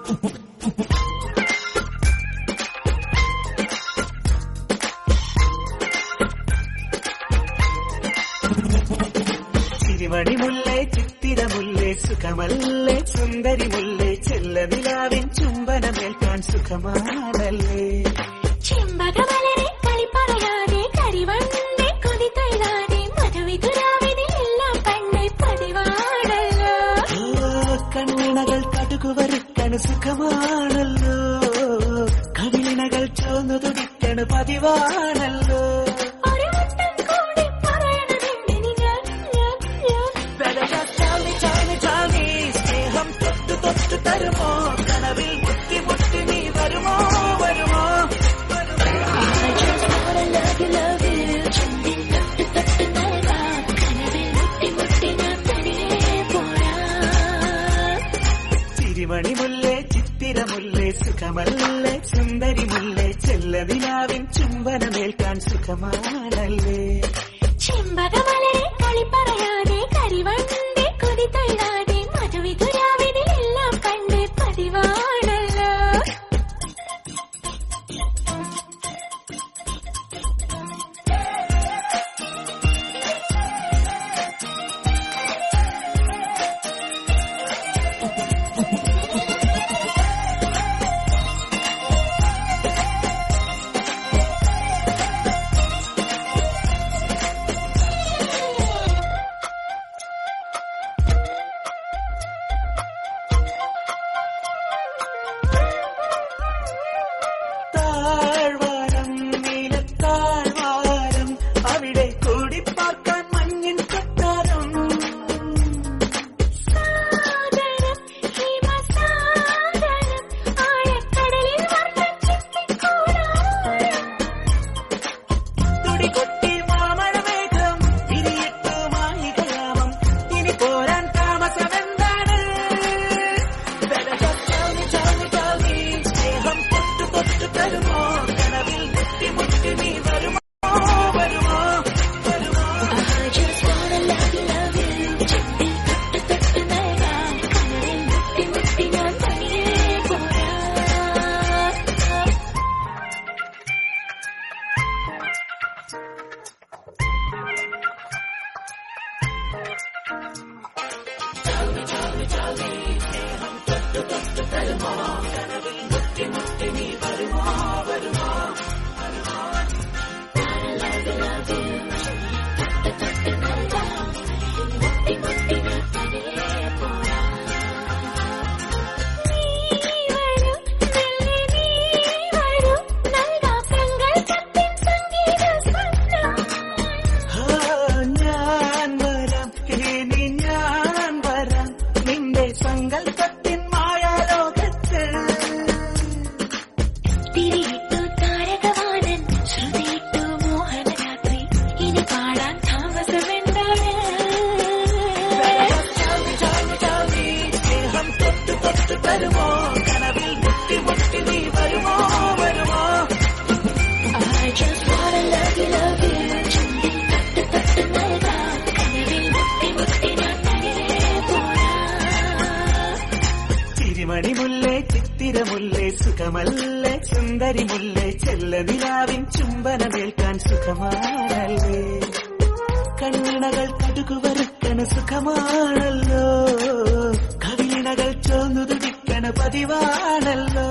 ചിരിമണിമുല്ലേ ചിത്തിരമുല്ലേ സുഖമല്ലേ സുന്ദരിമുല്ലേ ചെല്ല നിലാവിൻ ചുംബനമേൽക്കാൻ സുഖമാണല്ലേ ചെമ്പകമലരെ കളി പറയാതെ കരിവണ്ണെ കൊതി തൈരാതെ മധുവിതുരാവിനെല്ലാം പണ്ടേ പതിവാണല്ലോ കണ്ണിണകൾ കടുകുവരുക്കണ് സുഖമാണല്ലോ കവിളിണകൾ ചോന്നു തുടിക്കണ് പതിവാണല്ലോ സ്നേഹം തൊട്ടു തൊട്ടു തരുമോ കനവിൽ മുട്ടി മുട്ടി നീ വരുമോ വരുമോ ചിരിമണിമുല്ലേ ചിത്തിരമുല്ലേ സുഖമല്ലേ സുന്ദരിമുല്ലേ ചെല്ല നിലാവിൻ ചുംബനമേൽക്കാൻ സുഖമാണല്ലേ ചെമ്പകമലരെ കളി പറയാതെ കരിവണ്ണെ കൊതി തൈരാതെ മധുവിതുരാവിനെല്ലാം പണ്ടേ പതിവാണല്ലോ താഴ്വാരം നീലത്താഴ്വാരം അവിടെ കൂടിപ്പാർക്കാൻ മഞ്ഞിൻ കൊട്ടാരം സാഗരം ഹിമസാഗരം ആഴക്കടലിൽ വർണ്ണച്ചിത്തിക്കൂടാരം തുടികൊട്ടി മാമഴമേഘം തിരിയിട്ടു മായികയാമം ഇനി പോരാൻ താമസമെന്താണ് സ്നേഹം തൊട്ടു തൊട്ടു തരുമോ കനവിൽ മുട്ടി മുട്ടി നീ വരുമോ വരുമോ വരുമോ ഞാൻ വരാം ഇനി ഞാൻ വരാം നിന്റെ സങ്കൽപ്പത്തിൻ മായാലോകത്ത് തിരിയിട്ടു താരകവാനൻ ശ്രുതിയിട്ടു മോഹനരാത്രി ഇനി പാടാൻ താമസമെന്താണ് സ്നേഹം തൊട്ടു തൊട്ടു തരുമോ കനവിൽ മുട്ടി മുട്ടി നീ വരുമോ വരുമോ I just wanna love you ചുണ്ടിൽ തൊട്ട് തൊട്ട് നൽകാം കനവിൽ മുട്ടി മുട്ടി ഞാൻ തനിയെ പോരാം ചിരിമണിമുല്ലേ ചിത്തിരമുല്ലേ സുഖമല്ലേ സുന്ദരിമുല്ലേ ചെല്ല നിലാവിൻ ചുംബനമേൽക്കാൻ സുഖമാണല്ലേ കണ്ണിണകൾ കടുകുവരുക്കണ് സുഖമാണല്ലോ കവിളിണകൾ ചോന്നു തുടിക്കണ് പതിവാണല്ലോ